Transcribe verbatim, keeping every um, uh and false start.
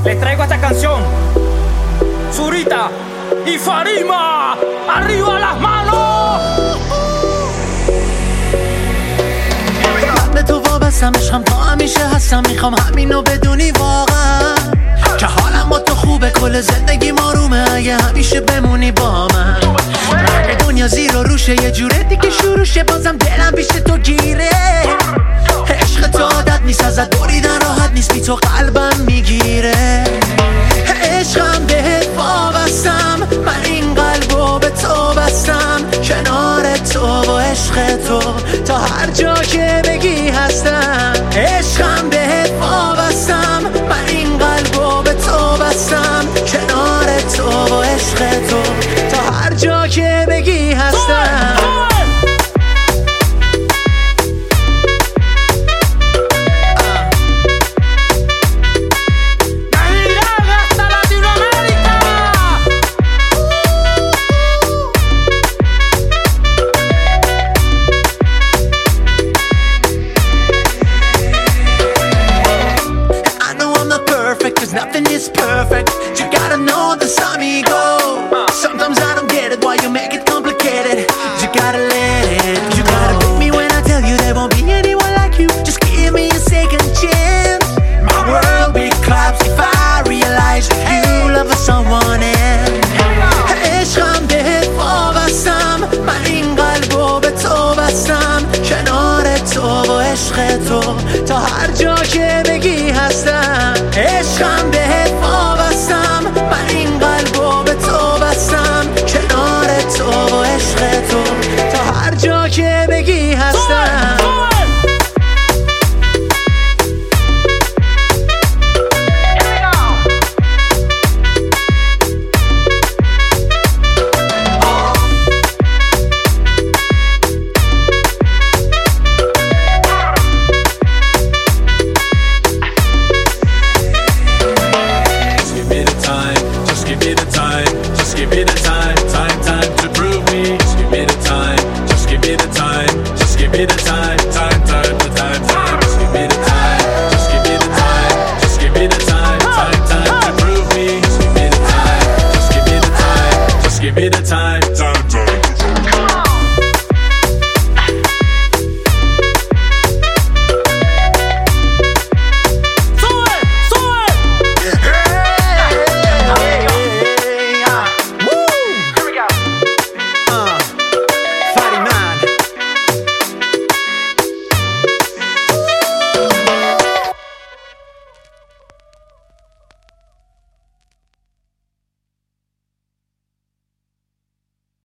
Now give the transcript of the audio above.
les traigo esta canción. Zurita y Farima, arriba las manos. من به تو وابستم، عشقم تا همیشه هستم، میخوام همینو بدونی واقعا که حالم با تو خوبه، کل زندگی آرومه اگه همیشه بمونی با من. دنیا زیر و روشه، یه جوره دیگه شروعشه، بازم دلم پیش تو گیره. عشق تو عادت نیست، ازت بریدن راحت نیست، بی تو قلبم میگیره. عشقم بهت وابستم، من این قلبو به تو بستم، کنار تو